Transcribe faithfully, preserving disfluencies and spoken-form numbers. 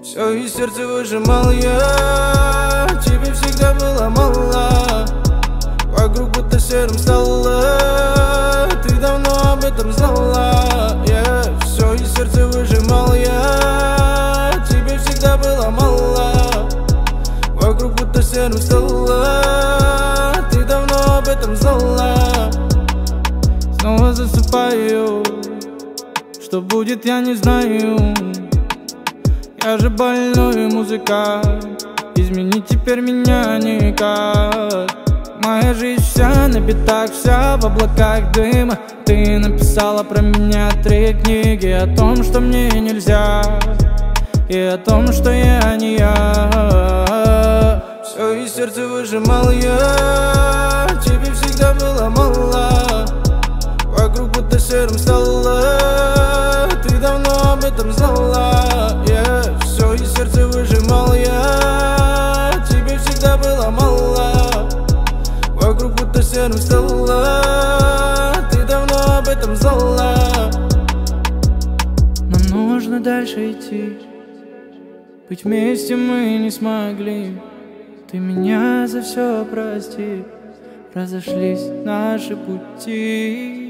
Все из сердца выжимал я, тебе всегда было мало. Вокруг будто серым стало, ты давно об этом знала. yeah. Все из сердца выжимал я, тебе всегда было мало. Вокруг будто серым стало, ты давно об этом знала. Снова засыпаю, что будет, я не знаю. Я же больной музыкант, изменить теперь меня никак. Моя жизнь вся на битах, вся в облаках дыма. Ты написала про меня три книги о том, что мне нельзя, и о том, что я не я. Все из сердца выжимал я, тебе всегда было мало. Вокруг будто серым стало, ты давно об этом знала. yeah. Все из сердца выжимал я, тебе всегда было мало. Вокруг будто серым стало, ты давно об этом знала. Нам нужно дальше идти, быть вместе мы не смогли. Ты меня за все прости, разошлись наши пути.